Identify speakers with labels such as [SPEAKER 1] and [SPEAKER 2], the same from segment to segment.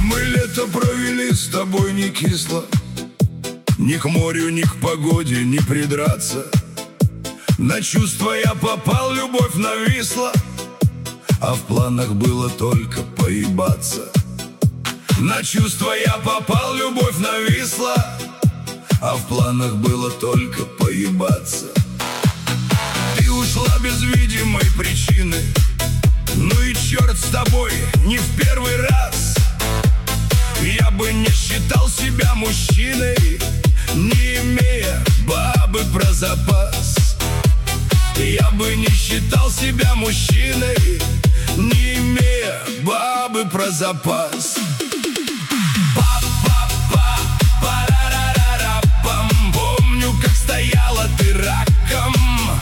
[SPEAKER 1] Мы лето провели с тобой не кисло, ни к морю, ни к погоде не придраться. На чувства я попал, любовь нависла, а в планах было только поебаться. На чувства я попал, любовь нависла, а в планах было только поебаться. Ты ушла без видимой причины, ну и черт с тобой, не в первый раз. Я бы не считал себя мужчиной, не имея бабы про запас. Я бы не считал себя мужчиной, не имея бабы про запас. Помню, как стояла ты раком.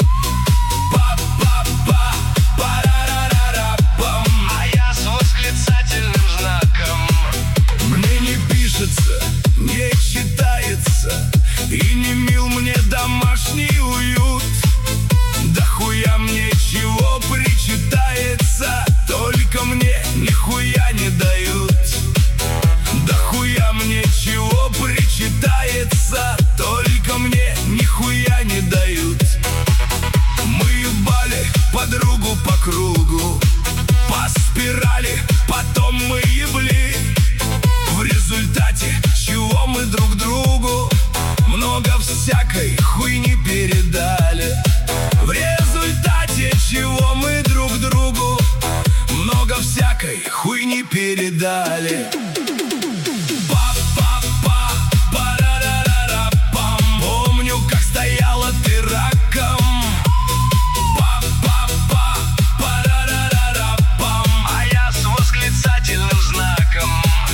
[SPEAKER 1] А я с восклицательным знаком. Мне не пишется, не читается, и не мил мне домашний уют. Да хуя мне чего причитается, только мне нихуя не дают. Да хуя мне чего причитается, только мне нихуя не дают. Мы ебали подругу по кругу, по спирали, потом мы ебли. В результате чего мы друг другу много всякой хуйни передали. В результате чего мы друг другу много всякой хуйни передали. Помню, как стояла ты раком. А я с восклицательным знаком.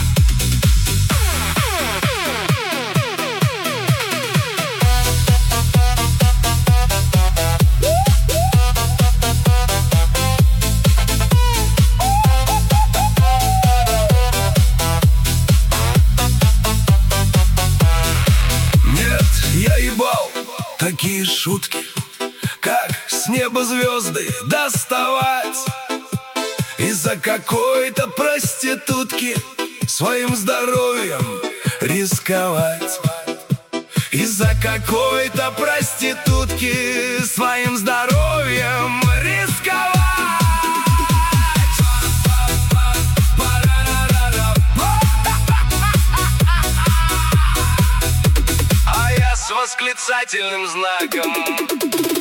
[SPEAKER 1] Я ебал такие шутки, как с неба звезды доставать. Из-за какой-то проститутки своим здоровьем рисковать. Из-за какой-то проститутки своим здоровьем рисковать. С восклицательным знаком.